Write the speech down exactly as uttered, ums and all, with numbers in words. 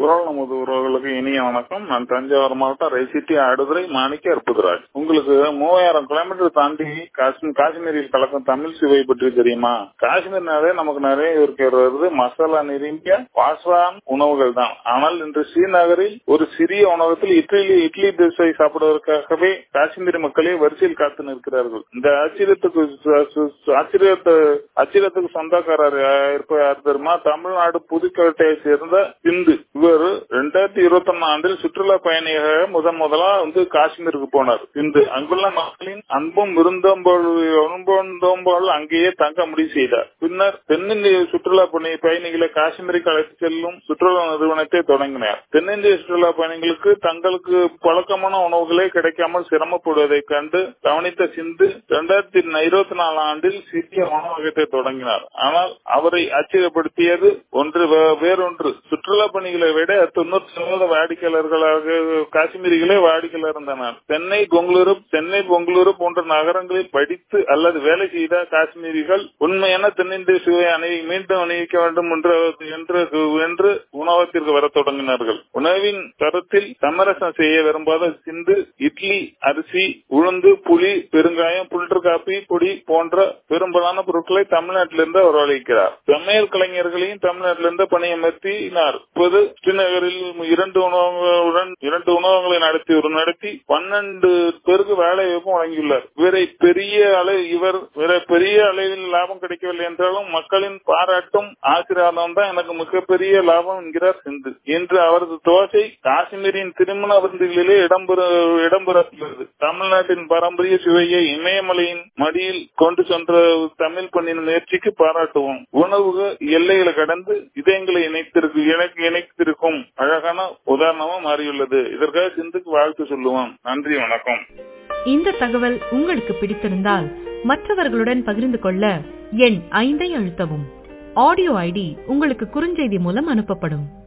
குரல் நமது உறவுகளுக்கு இனிய வணக்கம். நான் தஞ்சாவூர் மாவட்டம் ரைசிட்டி ஆடுதுறை மாணிக்க அற்புதராஜ். உங்களுக்கு மூவாயிரம் கிலோமீட்டர் தாண்டி காஷ்மீர் காஷ்மீரில் கலக்கும் தமிழ் சுவை பற்றி தெரியுமா? காஷ்மீர்னாலே நமக்கு நிறைய இருக்கிறது மசாலா நிரம்பிய பாஸ்வான் உணவுகள் தான். ஆனால் இன்று ஸ்ரீநகரில் ஒரு சிறிய உணவகத்தில் இட்லி இட்லி தோசை சாப்பிடுவதற்காகவே காஷ்மீரி மக்களே வரிசையில் காத்து நிற்கிறார்கள். இந்த ஆச்சரியத்துக்கு ஆச்சரியத்து ஆச்சரியத்துக்கு சொந்தக்காரர் இருப்பார் தெரியுமா? தமிழ்நாடு புதுக்கோட்டையை சேர்ந்த சிந்து. இவர் ரெண்டாயிரத்தி இருபத்தி ஒன்னு ஆண்டில் சுற்றுலா பயணியாக முதன் முதலா வந்து காஷ்மீருக்கு போனார். சிந்து அங்குள்ள மக்களின் அன்பும் விருந்தோம்போல் அங்கேயே தங்க முடிவு செய்தார். பின்னர் தென்னிந்திய சுற்றுலா பயணிகளை காஷ்மீருக்கு அழைத்து செல்லும் சுற்றுலா நிறுவனத்தை தொடங்கினார். தென்னிந்திய சுற்றுலா பயணிகளுக்கு தங்களுக்கு பழக்கமான உணவுகளே கிடைக்காமல் சிரமப்படுவதை கண்டு கவனித்த சிந்து இரண்டாயிரத்தி இருபத்தி நாலாம் ஆண்டில் சிறிய உணவகத்தை தொடங்கினார். ஆனால் அவரை ஆச்சரியப்படுத்தியது ஒன்று வேறொன்று. சுற்றுலா பணிகளை விட தொண்ணூறு சதவீத வாடிக்கையாளர்களாக காஷ்மீரிகளே வாடிக்கையாளர் இருந்தனர். சென்னை பெங்களூரு சென்னை பெங்களூரு போன்ற நகரங்களில் படித்து அல்லது வேலை செய்த காஷ்மீரிகள் உண்மையான தென்னிந்திய சுவை அணை மீண்டும் அணிவிக்க வேண்டும் என்று உணவகத்திற்கு வர தொடங்கினார்கள். உணவின் தரத்தில் சமரசம் செய்ய விரும்பாத சிந்து இட்லி, அரிசி, உளுந்து, புளி, பெருங்காயம், புல்டர் காப்பி பொடி போன்ற பெரும்பாலான பொருட்களை தமிழ்நாட்டிலிருந்து வரவழைக்கிறார். சமையல் கலைஞர்களையும் தமிழ்நாட்டிலிருந்து பணியமர்த்தினார். இப்போது ஸ்ரீநகரில் இரண்டு உணவகங்களுடன் இரண்டு உணவகங்களை நடத்தி ஒரு நடத்தி பன்னெண்டு பேருக்கு வேலை வாய்ப்பும் வழங்கியுள்ளார். இவரை பெரிய அளவு இவர் பெரிய அளவில் லாபம் கிடைக்கவில்லை என்றாலும் மக்களின் பாராட்டும் ஆசீர்வாதம் தான் எனக்கு மிகப்பெரிய லாபம் என்கிறார் சிந்து. இன்று அவரது தோசை காஷ்மீரின் திருமண விருந்துகளிலே இடம்பெற இடம்பெறுகிறது. தமிழ்நாட்டின் பாரம்பரிய சுவையை இமயமலையின் மடியில் கொண்டு சென்ற தமிழ் பண்ணின் முயற்சிக்கு பாராட்டுவோம். உணவு எல்லைகளை கடந்து இதயங்களை இணைத்திருக்கு எனக்கு இணைத்திருக்கும் அழகான உதாரணமும் மாறியுள்ளது. இதற்காக சிந்துக்கு வாழ்த்து சொல்லுவோம். நன்றி, வணக்கம். இந்த தகவல் உங்களுக்கு பிடித்திருந்தால் மற்றவர்களுடன் பகிர்ந்து கொள்ள எண் ஐந்தை அழுத்தவும். ஆடியோ ஐடி உங்களுக்கு குறுஞ்செய்தி மூலம் அனுப்பப்படும்.